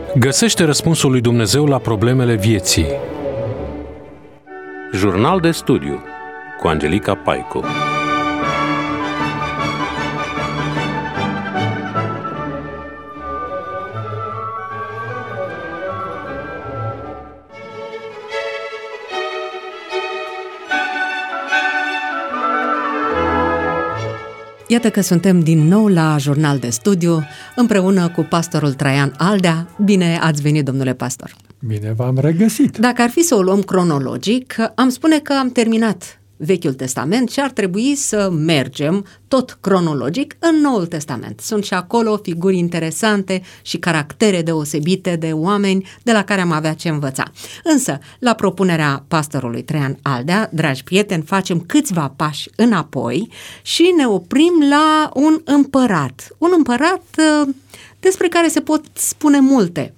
Găsește răspunsul lui Dumnezeu la problemele vieții. Jurnal de studiu cu Angelica Paicu. Iată că suntem din nou la Jurnal de Studiu, împreună cu pastorul Traian Aldea. Bine ați venit, domnule pastor! Bine v-am regăsit! Dacă ar fi să o luăm cronologic, am spune că am terminat Vechiul Testament și ar trebui să mergem tot cronologic în Noul Testament. Sunt și acolo figuri interesante și caractere deosebite de oameni de la care am avea ce învăța. Însă, la propunerea pastorului Traian Aldea, dragi prieteni, facem câțiva pași înapoi și ne oprim la un împărat. Un împărat despre care se pot spune multe.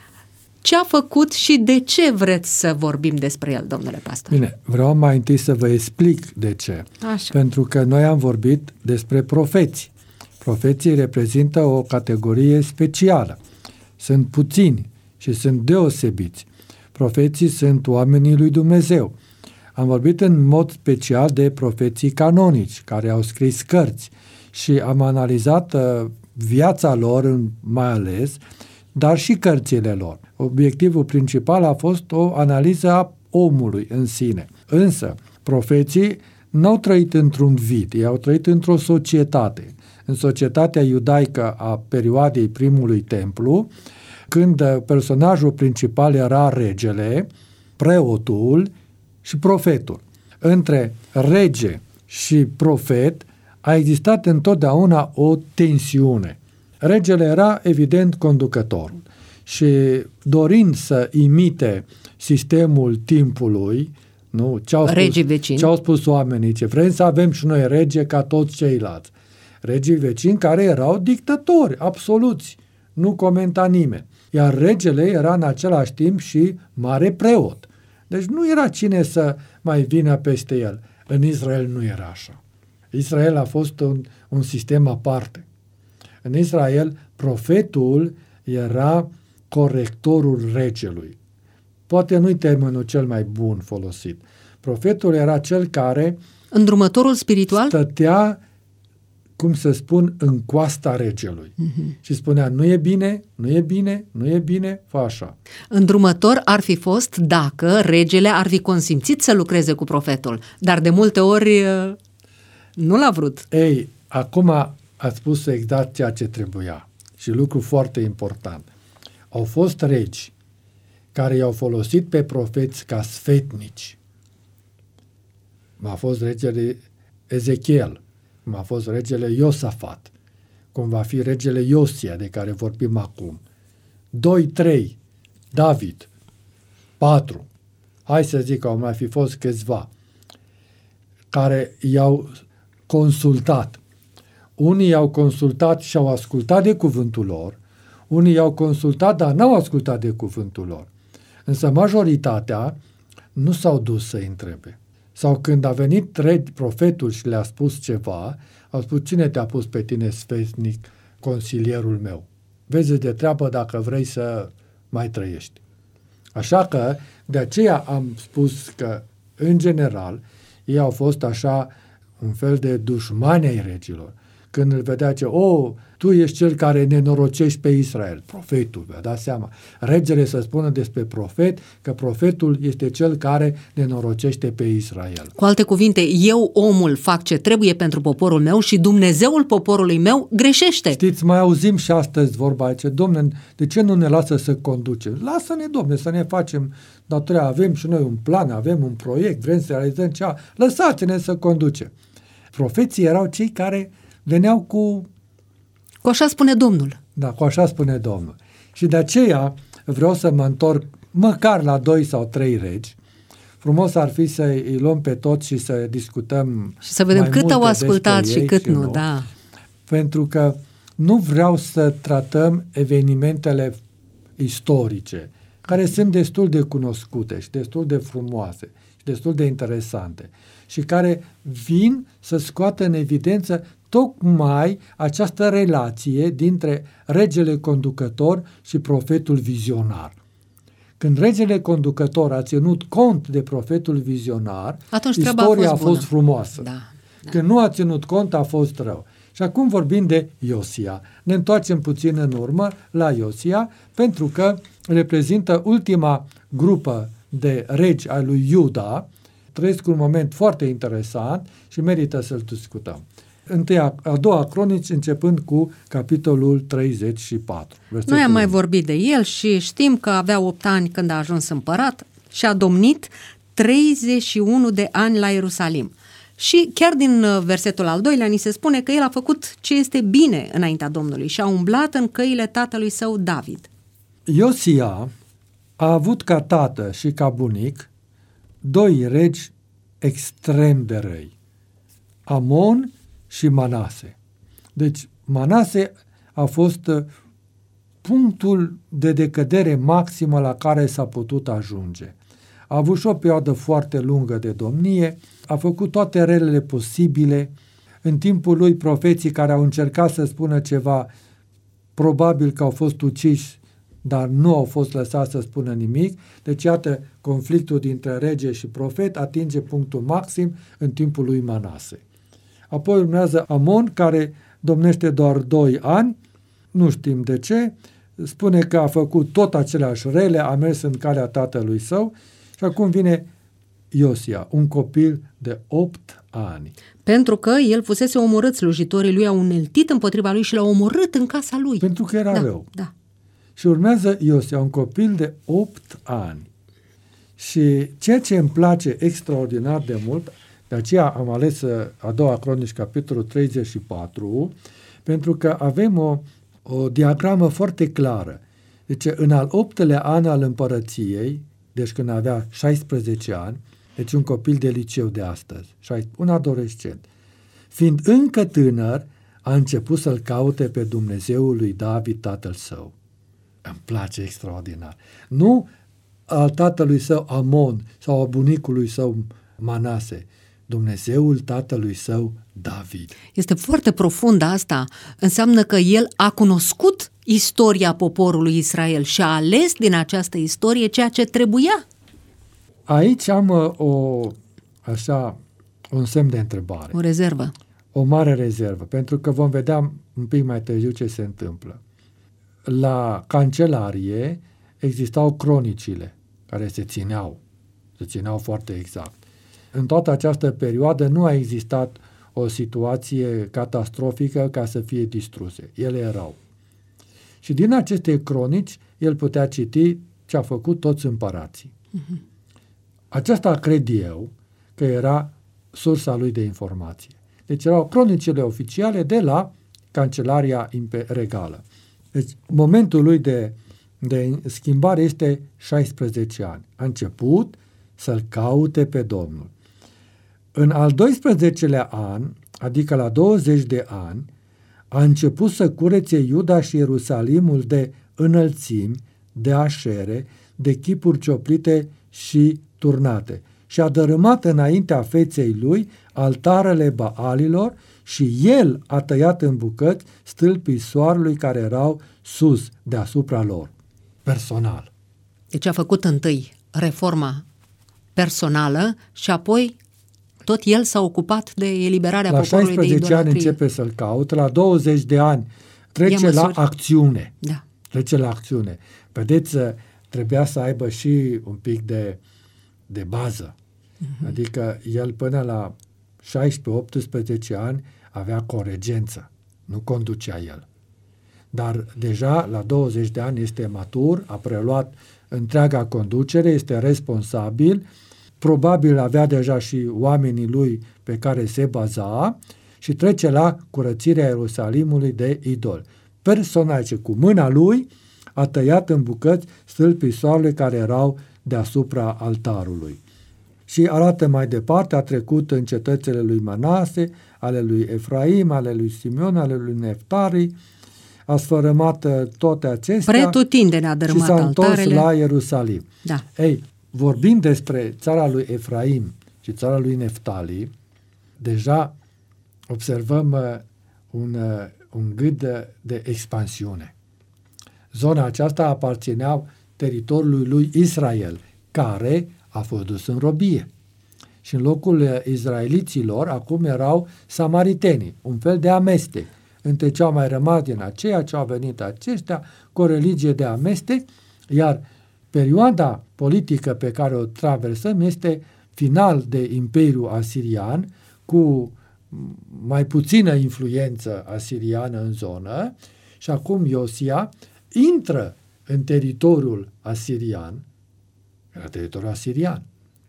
Ce a făcut și de ce vreți să vorbim despre el, domnule pastor? Bine, vreau mai întâi să vă explic de ce. Așa. Pentru că noi am vorbit despre profeți. Profeții reprezintă o categorie specială. Sunt puțini și sunt deosebiți. Profeții sunt oamenii lui Dumnezeu. Am vorbit în mod special de profeții canonici, care au scris cărți și am analizat viața lor mai ales, dar și cărțile lor. Obiectivul principal a fost o analiză a omului în sine. Însă, profeții n-au trăit într-un vid, ei au trăit într-o societate. În societatea iudaică a perioadei primului templu, când personajul principal era regele, preotul și profetul. Între rege și profet a existat întotdeauna o tensiune. Regele era evident conducătorul și dorind să imite sistemul timpului, nu? Ce au spus oamenii, ce vrem să avem și noi rege ca toți ceilalți. Regii vecini care erau dictatori, absoluți, nu comenta nimeni. Iar regele era în același timp și mare preot. Deci nu era cine să mai vină peste el. În Israel nu era așa. Israel a fost un sistem aparte. În Israel, profetul era corectorul regelui. Poate nu-i termenul cel mai bun folosit. Profetul era cel care îndrumătorul spiritual stătea, cum să spun, în coasta regelui. Și spunea, nu e bine, nu e bine, nu e bine, fă așa. Îndrumător ar fi fost dacă regele ar fi consimțit să lucreze cu profetul, dar de multe ori nu l-a vrut. Ei, acum ați spus exact ceea ce trebuia. Și lucru foarte important. Au fost regi care i-au folosit pe profeți ca sfetnici. Cum a fost regele Ezechiel, cum a fost regele Iosafat, cum va fi regele Iosia, de care vorbim acum. 2, 3, David, 4, hai să zic că au mai fi fost câțiva, care i-au consultat. Unii i-au consultat și au ascultat de cuvântul lor, unii i-au consultat, dar n-au ascultat de cuvântul lor. Însă majoritatea nu s-au dus să-i întrebe. Sau când a venit profetul și le-a spus ceva, au spus, cine te-a pus pe tine sfetnic, consilierul meu? Vezi de treabă dacă vrei să mai trăiești. Așa că, de aceea am spus că, în general, ei au fost așa un fel de dușmani ai regilor. Când îl vedea tu ești cel care nenorocești pe Israel. Profetul, vă dați seama. Regele să spună despre profet că profetul este cel care nenorocește pe Israel. Cu alte cuvinte, eu, omul, fac ce trebuie pentru poporul meu și Dumnezeul poporului meu greșește. Știți, mai auzim și astăzi vorba aici, Domne, de ce nu ne lasă să conducem? Lasă-ne, Domne, să ne facem datoria. Avem și noi un plan, avem un proiect, vrem să realizăm ceva. Lăsați-ne să conducem. Profeții erau cei care veneau cu așa spune Domnul. Da, cu așa spune Domnul. Și de aceea vreau să mă întorc măcar la 2 sau 3 regi. Frumos ar fi să îi luăm pe toți și să discutăm și să vedem cât au ascultat și cât nu, da. Pentru că nu vreau să tratăm evenimentele istorice, care sunt destul de cunoscute și destul de frumoase și destul de interesante și care vin să scoată în evidență tocmai această relație dintre regele conducător și profetul vizionar. Când regele conducător a ținut cont de profetul vizionar, atunci istoria a fost frumoasă. Da. Când nu a ținut cont, a fost rău. Și acum vorbim de Iosia. Ne întoarcem puțin în urmă la Iosia, pentru că reprezintă ultima grupă de regi ai lui Iuda. Trăiesc un moment foarte interesant și merită să-l discutăm. A doua cronici, începând cu capitolul 34. Noi am mai vorbit de el și știm că avea 8 ani când a ajuns împărat și a domnit 31 de ani la Ierusalim. Și chiar din versetul al 2-lea ni se spune că el a făcut ce este bine înaintea Domnului și a umblat în căile tatălui său David. Iosia a avut ca tată și ca bunic 2 regi extrem de răi, Amon și Manase. Deci Manase a fost punctul de decădere maximă la care s-a putut ajunge. A avut și o perioadă foarte lungă de domnie, a făcut toate relele posibile. În timpul lui, profeții care au încercat să spună ceva, probabil că au fost uciși, dar nu au fost lăsați să spună nimic. Deci, iată, conflictul dintre rege și profet atinge punctul maxim în timpul lui Manase. Apoi urmează Amon, care domnește doar 2 ani, nu știm de ce, spune că a făcut tot aceleași rele, a mers în calea tatălui său și acum vine Iosia, un copil de 8 ani. Pentru că el fusese omorât, slujitorii lui au uneltit împotriva lui și l-au omorât în casa lui. Pentru că era rău. Da. Și urmează Iosia, un copil de 8 ani. Și ceea ce îmi place extraordinar de mult, de aceea am ales a doua cronici, capitolul 34, pentru că avem o diagramă foarte clară. Deci în al 8-lea an al împărăției, deci când avea 16 ani, deci un copil de liceu de astăzi, un adolescent, fiind încă tânăr, a început să-l caute pe Dumnezeul lui David, tatăl său. Îmi place extraordinar. Nu al tatălui său Amon sau al bunicului său Manase, Dumnezeul tatălui său David. Este foarte profund asta. Înseamnă că el a cunoscut istoria poporului Israel și a ales din această istorie ceea ce trebuia. Aici am un semn de întrebare. O rezervă. O mare rezervă, pentru că vom vedea un pic mai târziu ce se întâmplă. La cancelarie existau cronicile care se țineau foarte exact. În toată această perioadă nu a existat o situație catastrofică ca să fie distruse. Ele erau. Și din aceste cronici, el putea citi ce a făcut toți împărații. Aceasta cred eu că era sursa lui de informație. Deci erau cronicile oficiale de la Cancelaria Regală. Deci momentul lui de schimbare este 16 ani. A început să-l caute pe Domnul. În al 12-lea an, adică la 20 de ani, a început să curețe Iuda și Ierusalimul de înălțimi, de așere, de chipuri cioplite și turnate și a dărâmat înaintea feței lui altarele Baalilor și el a tăiat în bucăți stâlpii soarelui care erau sus deasupra lor. Personal. Deci a făcut întâi reforma personală și apoi tot el s-a ocupat de eliberarea poporului de idolatrie. La 16 ani începe să-l caute, la 20 de ani trece la acțiune. Da. Trece la acțiune. Vedeți, trebuia să aibă și un pic de bază. Adică el până la 16-18 ani avea coregență. Nu conducea el. Dar deja la 20 de ani este matur, a preluat întreaga conducere, este responsabil, probabil avea deja și oamenii lui pe care se baza și trece la curățirea Ierusalimului de idol. Personal, cu mâna lui a tăiat în bucăți stâlpii soarelui care erau deasupra altarului. Și arată mai departe, a trecut în cetățile lui Manase, ale lui Efraim, ale lui Simeon, ale lui Neftali, a sfărâmat toate acestea pretutindeni a și dărâmat s-a întors altarele. la Ierusalim. Da. Ei, vorbind despre țara lui Efraim și țara lui Neftali, deja observăm un gât de expansiune. Zona aceasta aparținea teritoriului lui Israel, care a fost dus în robie. Și în locul izraeliților acum erau samaritenii, un fel de amestec între ce au mai rămas din aceia, ce au venit aceștia, cu o religie de amestec, iar perioada politică pe care o traversăm este final de Imperiul Asirian, cu mai puțină influență asiriană în zonă, și acum Iosia intră în teritoriul asirian, era teritoriul asirian,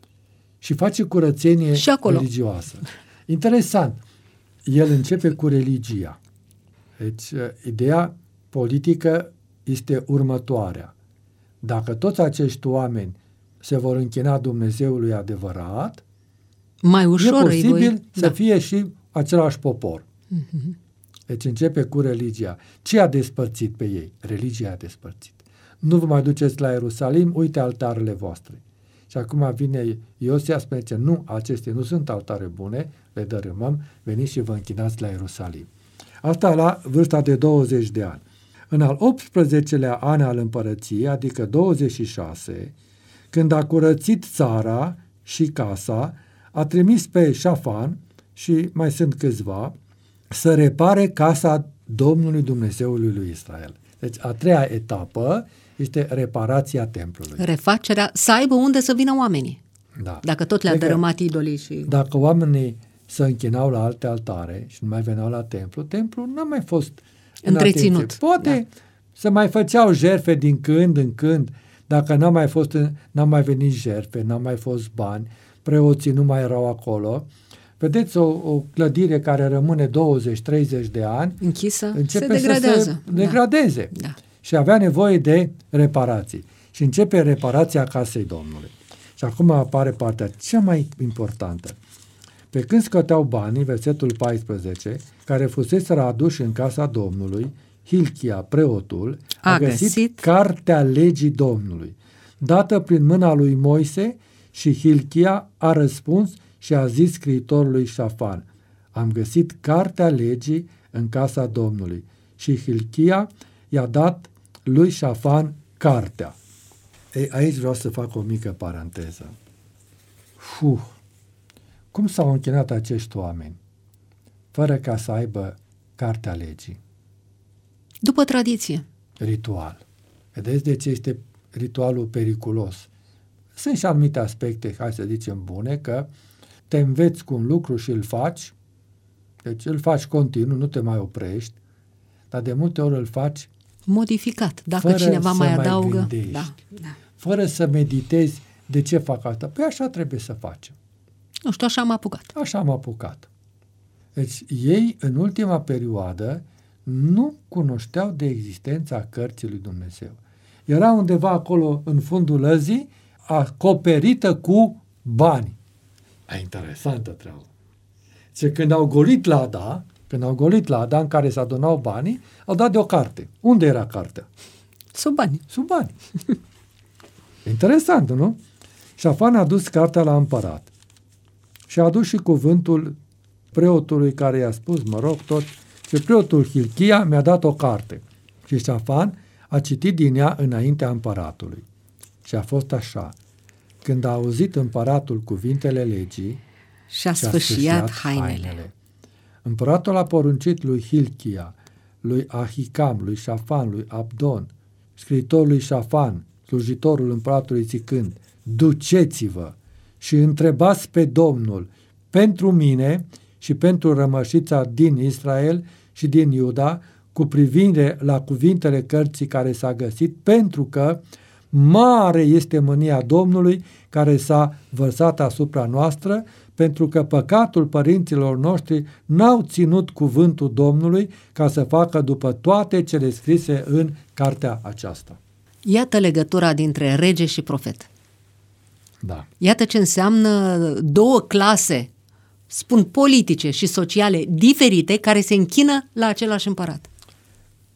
și face curățenie religioasă. Interesant, el începe cu religia. Deci, ideea politică este următoarea. Dacă toți acești oameni se vor închina Dumnezeului adevărat, mai ușor e posibil să fie și același popor. Deci începe cu religia. Ce a despărțit pe ei? Religia a despărțit. Nu vă mai duceți la Ierusalim, uite altarele voastre. Și acum vine Iosia, spune, nu, acestea nu sunt altare bune, le dărâmăm, veniți și vă închinați la Ierusalim. Asta la vârsta de 20 de ani. În al 18-lea an al împărăției, adică 26, când a curățit țara și casa, a trimis pe Șafan, și mai sunt câțiva, să repare casa Domnului Dumnezeului lui Israel. Deci a treia etapă este reparația templului. Refacerea, să aibă unde să vină oamenii. Da. Dacă tot le-a dărâmat idolii și... Dacă oamenii se închinau la alte altare și nu mai veneau la templu, templul n-a mai fost întreținut. Poate să mai făceau jertfe din când în când, dacă n-a mai venit jertfe, n-a mai fost bani, preoții nu mai erau acolo. Vedeți, o clădire care rămâne 20-30 de ani închisă, începe să se degradeze. Da. Și avea nevoie de reparații. Și începe reparația casei Domnului. Și acum apare partea cea mai importantă. Pe când scăteau banii, versetul 14, care fuseseră aduși în casa Domnului, Hilchia, preotul, a găsit cartea legii Domnului, dată prin mâna lui Moise, și Hilchia a răspuns și a zis scriitorului Șafan, am găsit cartea legii în casa Domnului. Și Hilchia i-a dat lui Șafan cartea. Ei, aici vreau să fac o mică paranteză. Cum s-au închinat acești oameni fără ca să aibă cartea legii? După tradiție. Ritual. Vedeți de ce este ritualul periculos? Sunt și anumite aspecte, hai să zicem, bune, că te înveți cu un lucru și îl faci, deci îl faci continuu, nu te mai oprești, dar de multe ori îl faci modificat, dacă cineva mai adaugă. Da. Fără să meditezi de ce fac asta. Păi așa trebuie să facem. Nu știu, așa am apucat. Așa am apucat. Deci ei, în ultima perioadă, nu cunoșteau de existența cărții lui Dumnezeu. Era undeva acolo, în fundul lăzii, acoperită cu bani. Interesantă treabă. Și când au golit lada în care se adunau banii, au dat de o carte. Unde era cartea? Sub bani. Sub bani. Interesant, nu? Șafan a dus cartea la împărat și a adus și cuvântul preotului care i-a spus, tot, și preotul Hilchia mi-a dat o carte. Și Șafan a citit din ea înaintea împăratului. Și a fost așa. Când a auzit împăratul cuvintele legii, și-a sfâșiat hainele. Împăratul a poruncit lui Hilchia, lui Ahicam, lui Șafan, lui Abdon, scriitorului Șafan, slujitorul împăratului, zicând, duceți-vă și întrebați pe Domnul pentru mine și pentru rămășița din Israel și din Iuda cu privire la cuvintele cărții care s-a găsit, pentru că mare este mânia Domnului care s-a vărsat asupra noastră, pentru că păcatul părinților noștri n-au ținut cuvântul Domnului ca să facă după toate cele scrise în cartea aceasta. Iată legătura dintre rege și profet. Da. Iată ce înseamnă două clase, spun politice și sociale diferite, care se închină la același împărat.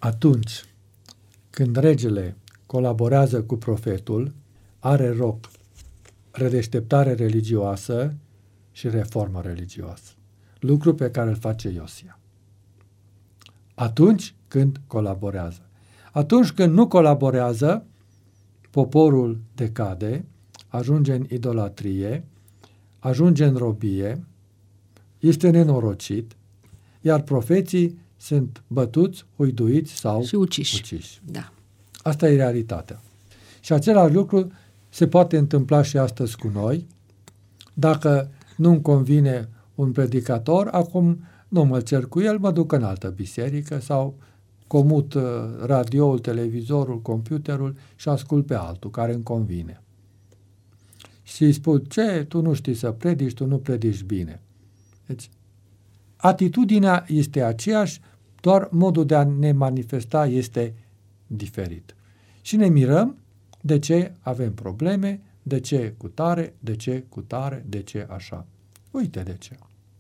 Atunci când regele colaborează cu profetul, are loc redeșteptare religioasă și reformă religioasă. Lucru pe care îl face Iosia. Atunci când colaborează. Atunci când nu colaborează, poporul decade, ajunge în idolatrie, ajunge în robie, este nenorocit, iar profeții sunt bătuți, huiduiți sau și uciși. Da. Asta e realitatea. Și același lucru se poate întâmpla și astăzi cu noi. Dacă nu-mi convine un predicator, acum nu mă cer cu el, mă duc în altă biserică sau comut radioul, televizorul, computerul și ascult pe altul care îmi convine. Și îi spun, ce, tu nu știi să predici, tu nu predici bine. Deci, atitudinea este aceeași, doar modul de a ne manifesta este diferit. Și ne mirăm de ce avem probleme, de ce cu tare, de ce cu tare, de ce așa. Uite de ce.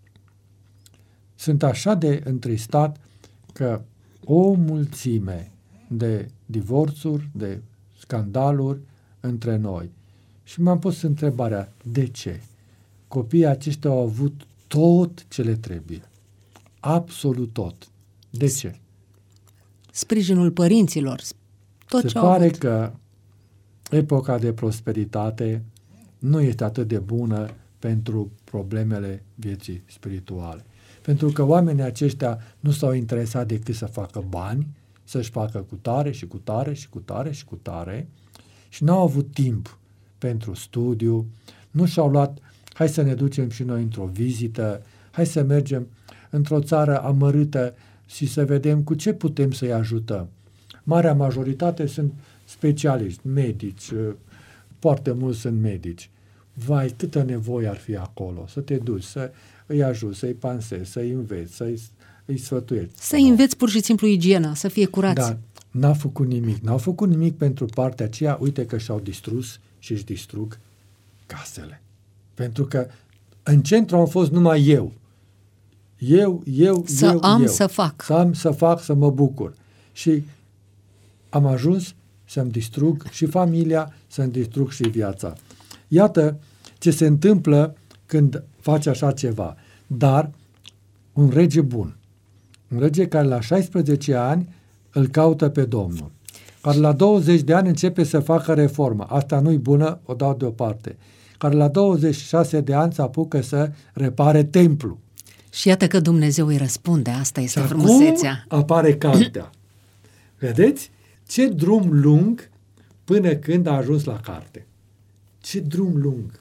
Sunt așa de întristat că o mulțime de divorțuri, de scandaluri între noi. Și m-am pus întrebarea, de ce? Copiii aceștia au avut tot ce le trebuie. Absolut tot. De ce? Sprijinul părinților. Tot Se pare că epoca de prosperitate nu este atât de bună pentru problemele vieții spirituale. Pentru că oamenii aceștia nu s-au interesat decât să facă bani, să-și facă cu tare și cu tare și cu tare și cu tare și n-au avut timp pentru studiu, nu și-au luat, hai să ne ducem și noi într-o vizită, hai să mergem într-o țară amărâtă și să vedem cu ce putem să-i ajutăm. Marea majoritate sunt specialiști, medici, foarte mulți sunt medici. Vai, câtă nevoie ar fi acolo, să te duci, să îi ajuți, să-i pansezi, să-i înveți, să-i sfătuiești. Să-i înveți pur și simplu igiena, să fie curați. Da, n-au făcut nimic. N-au făcut nimic pentru partea aceea, uite că și-au distrus și își distrug casele. Pentru că în centru am fost numai eu. Eu. Să am, să fac. Să mă bucur. Și am ajuns să-mi distrug și familia, să-mi distrug și viața. Iată ce se întâmplă când faci așa ceva. Dar un rege bun, un rege care la 16 ani îl caută pe Domnul, care la 20 de ani începe să facă reformă. Asta nu-i bună, o dau deoparte. Care la 26 de ani se apucă să repare templu. Și iată că Dumnezeu îi răspunde, asta este frumusețea. Acum apare cartea. Vedeți? Ce drum lung până când a ajuns la carte. Ce drum lung.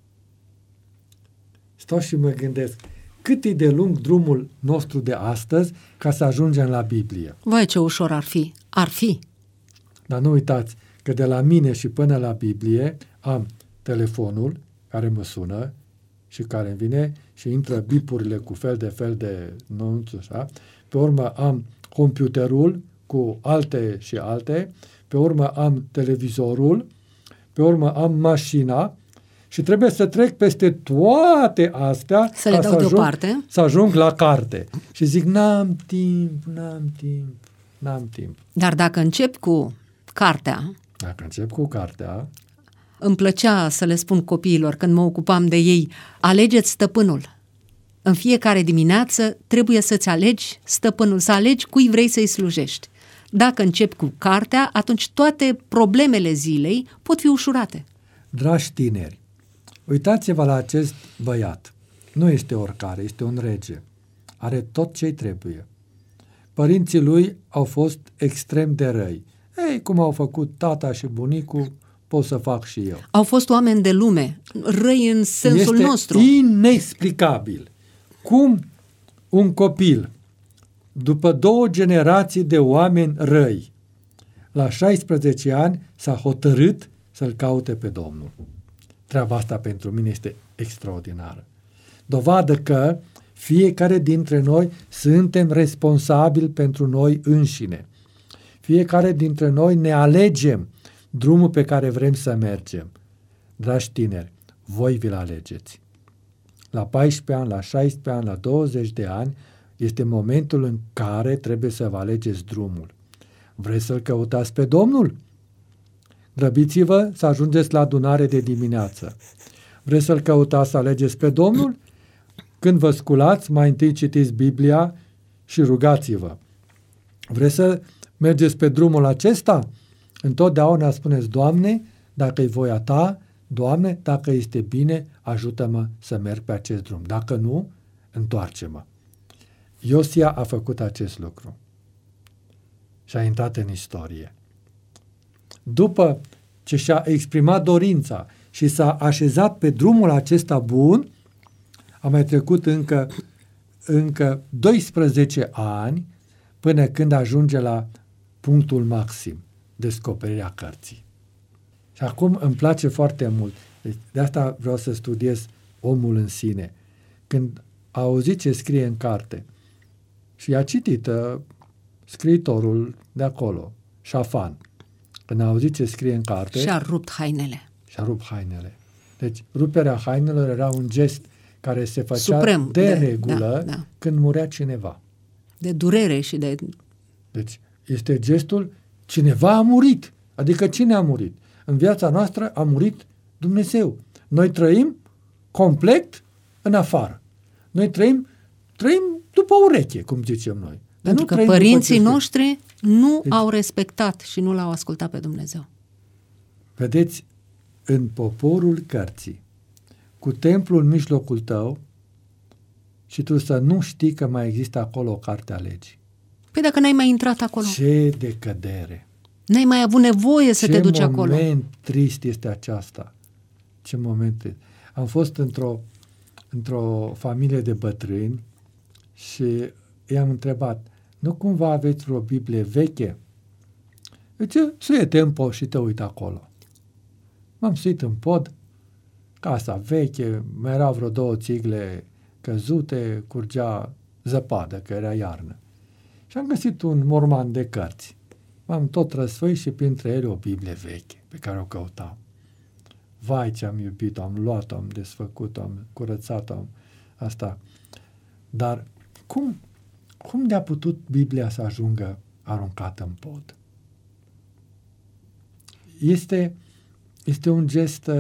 Stau și mă gândesc, cât e de lung drumul nostru de astăzi ca să ajungem la Biblie. Vai, ce ușor ar fi. Ar fi. Dar nu uitați că de la mine și până la Biblie am telefonul care mă sună și care îmi vine și intră bipurile cu fel de nunți, așa. Pe urmă am computerul cu alte și alte, pe urmă am televizorul, pe urmă am mașina și trebuie să trec peste toate astea să le dau deoparte, să ajung la carte. Și zic, n-am timp. Dar dacă încep cu cartea, îmi plăcea să le spun copiilor când mă ocupam de ei, alegeți stăpânul. În fiecare dimineață trebuie să-ți alegi stăpânul, să alegi cui vrei să-i slujești. Dacă începi cu cartea, atunci toate problemele zilei pot fi ușurate. Dragi tineri, uitați-vă la acest băiat. Nu este oricare, este un rege. Are tot ce-i trebuie. Părinții lui au fost extrem de răi. Ei, cum au făcut tata și bunicul, pot să fac și eu. Au fost oameni de lume, răi în sensul nostru. Este inexplicabil cum un copil, după 2 generații de oameni răi, la 16 ani s-a hotărât să-L caute pe Domnul. Treaba asta pentru mine este extraordinară. Dovadă că fiecare dintre noi suntem responsabili pentru noi înșine. Fiecare dintre noi ne alegem drumul pe care vrem să mergem. Dragi tineri, voi vi-l alegeți. La 14 ani, la 16 ani, la 20 de ani este momentul în care trebuie să vă alegeți drumul. Vreți să-L căutați pe Domnul? Grăbiți-vă să ajungeți la adunare de dimineață. Vreți să-L căutați, să alegeți pe Domnul? Când vă sculați, mai întâi citiți Biblia și rugați-vă. Vreți să mergeți pe drumul acesta? Întotdeauna spuneți, Doamne, dacă e voia Ta, Doamne, dacă este bine, ajută-mă să merg pe acest drum. Dacă nu, întoarce-mă. Iosia a făcut acest lucru și a intrat în istorie. După ce și-a exprimat dorința și s-a așezat pe drumul acesta bun, a mai trecut încă 12 ani până când ajunge la punctul maxim, descoperirea cărții. Și acum îmi place foarte mult. De asta vreau să studiez omul în sine. Când a auzit ce scrie în carte și a citit scriitorul de acolo, Șafan, când a auzit ce scrie în carte... Și-a rupt hainele. Și-a rupt hainele. Deci, ruperea hainelor era un gest care se făcea suprem, de regulă când murea cineva. De durere și de... Deci, este gestul, cineva a murit. Adică cine a murit? În viața noastră a murit Dumnezeu. Noi trăim complet în afară. Noi trăim după ureche, cum zicem noi. Pentru că părinții noștri nu au respectat și nu l-au ascultat pe Dumnezeu. Vedeți, în poporul cărții, cu templul în mijlocul tău și tu să nu știi că mai există acolo o carte a legii. Păi dacă n-ai mai intrat acolo. Ce decădere! N-ai mai avut nevoie să te duci acolo. Ce moment trist este aceasta. Ce moment trist. Am fost într-o familie de bătrâni și i-am întrebat, nu cumva aveți vreo Biblie veche? Zice, suie-te în pod și te uit acolo. M-am suit în pod, casa veche, mai erau vreo 2 țigle căzute, curgea zăpadă, că era iarnă. Și am găsit un morman de cărți. M-am tot răsfăit și printre ele o Biblie veche pe care o căutam. Vai, ce am iubit-o, am luat-o, am desfăcut-o, am curățat-o, asta. Dar cum de-a putut Biblia să ajungă aruncată în pod? Este un gest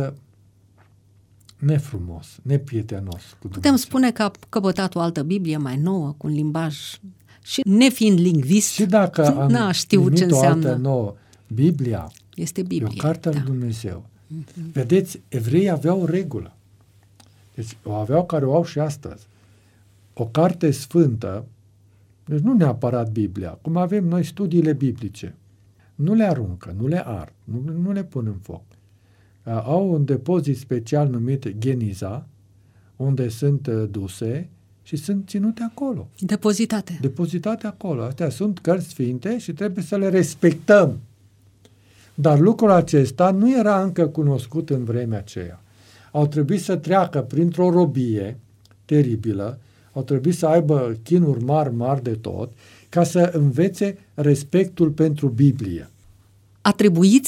nefrumos, neprietenos cu Dumnezeu. Putem spune că a căpătat o altă Biblie mai nouă, cu un limbaj și nefiind lingvist, și dacă am știu ce înseamnă. O altă nouă, Biblia este Biblie, e o carte al Dumnezeu. Vedeți, evreii aveau o regulă. Deci o aveau care o au și astăzi. O carte sfântă, deci nu neapărat Biblia, cum avem noi studiile biblice, nu le aruncă, nu le ard, nu le pun în foc. Au un depozit special numit Geniza, unde sunt duse și sunt ținute acolo. Depozitate acolo. Astea sunt cărți sfinte și trebuie să le respectăm. Dar lucrul acesta nu era încă cunoscut în vremea aceea. Au trebuit să treacă printr-o robie teribilă, au trebuit să aibă chinuri mari de tot, ca să învețe respectul pentru Biblie. A trebuit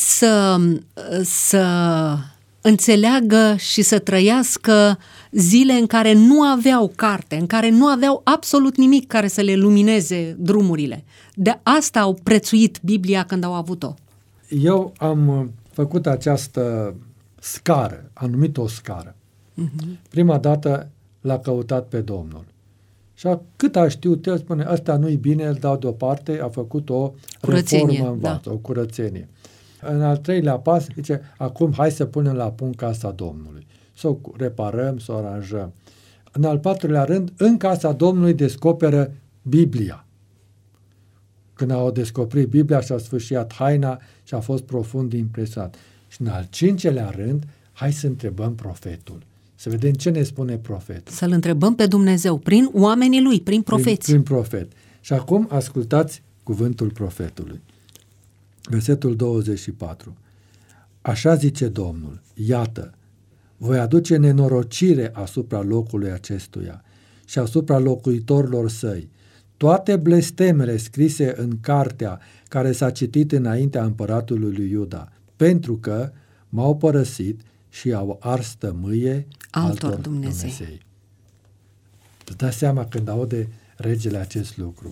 să înțeleagă și să trăiască zile în care nu aveau carte, în care nu aveau absolut nimic care să le lumineze drumurile. De asta au prețuit Biblia când au avut-o. Eu am făcut această scară, am numit-o scară. Prima dată l-a căutat pe Domnul. Și cât a știut el, spune, ăsta nu-i bine, îl dau deoparte, a făcut o reformă în viață, o curățenie. În al 3-lea pas, zice, acum hai să punem la punct casa Domnului. Să o reparăm, să o aranjăm. În al 4-lea rând, în casa Domnului descoperă Biblia. Când au descoperit Biblia și-a sfârșit haina și a fost profund impresionat. Și în al 5-lea rând, hai să întrebăm profetul. Să vedem ce ne spune profetul. Să-L întrebăm pe Dumnezeu, prin oamenii Lui, prin profeți. Prin profet. Și acum ascultați cuvântul profetului. Versetul 24. Așa zice Domnul, iată, voi aduce nenorocire asupra locului acestuia și asupra locuitorilor săi. Toate blestemele scrise în cartea care s-a citit înaintea împăratului lui Iuda, pentru că m-au părăsit și au ars tămâie altor Dumnezei. Îți dați seama când aude regele acest lucru.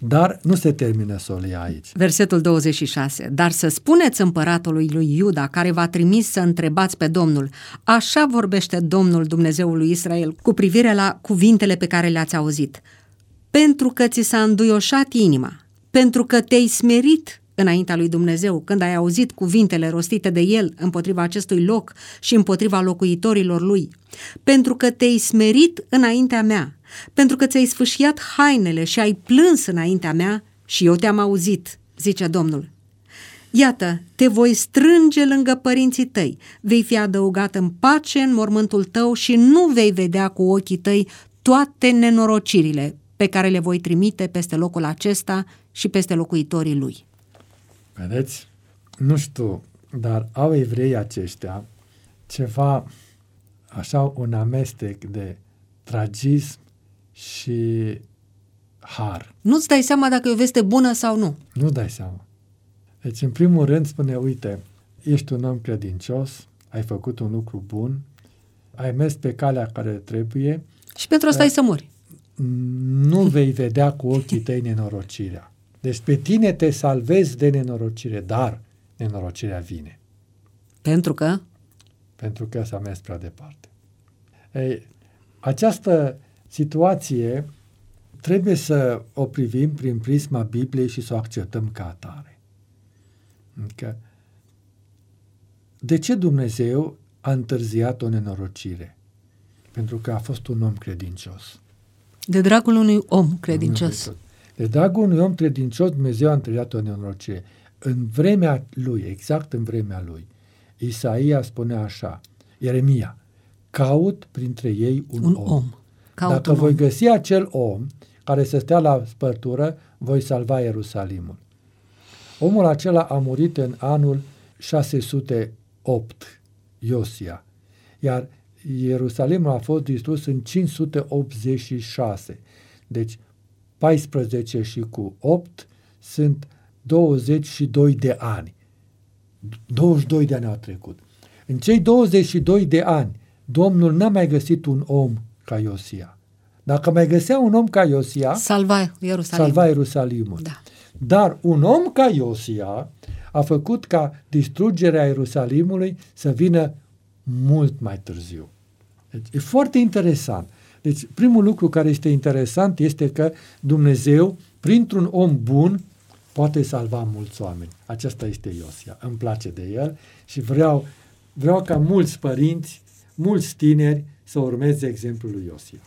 Dar nu se termină solia aici. Versetul 26. Dar să spuneți împăratului lui Iuda, care v-a trimis să întrebați pe Domnul, așa vorbește Domnul Dumnezeul lui Israel cu privire la cuvintele pe care le-ați auzit. Pentru că ți s-a înduioșat inima, pentru că te-ai smerit înaintea lui Dumnezeu când ai auzit cuvintele rostite de El împotriva acestui loc și împotriva locuitorilor lui, pentru că te-ai smerit înaintea mea, pentru că ți-ai sfâșiat hainele și ai plâns înaintea mea și eu te-am auzit, zice Domnul. Iată, te voi strânge lângă părinții tăi, vei fi adăugat în pace în mormântul tău și nu vei vedea cu ochii tăi toate nenorocirile pe care le voi trimite peste locul acesta și peste locuitorii lui. Vedeți? Nu știu, dar au evreii aceștia ceva, așa, un amestec de tragism și har. Nu-ți dai seama dacă e o veste bună sau nu. Nu dai seama. Deci, în primul rând, spune, uite, ești un om credincios, ai făcut un lucru bun, ai mers pe calea care trebuie. Și pentru asta ai să mori. Nu vei vedea cu ochii tăi nenorocirea. Deci pe tine te salvezi de nenorocire, dar nenorocirea vine. Pentru că? Pentru că s-a mers prea departe. Ei, această situație trebuie să o privim prin prisma Bibliei și să o acceptăm ca atare. Adică, de ce Dumnezeu a întârziat o nenorocire? Pentru că a fost un om credincios. De dragul unui om credincios. De dragul unui om credincios, Dumnezeu a întârziat o nenorocire. În vremea lui, exact în vremea lui, Isaia spune așa, Ieremia, caut printre ei un om. Dacă voi găsi acel om care să stea la spărtură, voi salva Ierusalimul. Omul acela a murit în anul 608, Iosia, iar Ierusalimul a fost distrus în 586. Deci 14 și cu 8 sunt 22 de ani. 22 de ani au trecut. În cei 22 de ani, Domnul n-a mai găsit un om ca Iosia. Dacă mai găsea un om ca Iosia, salva Ierusalimul. Da. Dar un om ca Iosia a făcut ca distrugerea Ierusalimului să vină mult mai târziu. Deci, e foarte interesant. Deci, primul lucru care este interesant este că Dumnezeu, printr-un om bun, poate salva mulți oameni. Acesta este Iosia. Îmi place de el și vreau ca mulți părinți, mulți tineri să urmeze exemplul lui Iosia.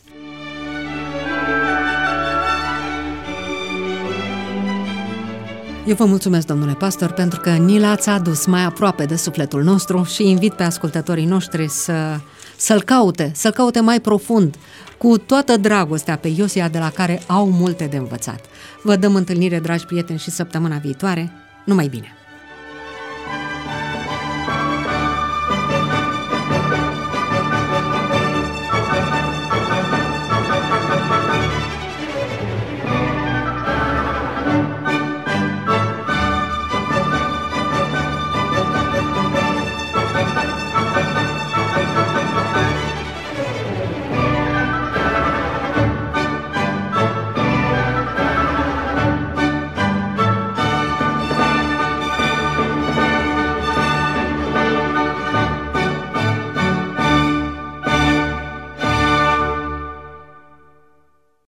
Eu vă mulțumesc, domnule pastor, pentru că ni l-ați adus mai aproape de sufletul nostru și invit pe ascultătorii noștri să-l caute mai profund, cu toată dragostea pe Iosia, de la care au multe de învățat. Vă dăm întâlnire, dragi prieteni, și săptămâna viitoare. Numai bine!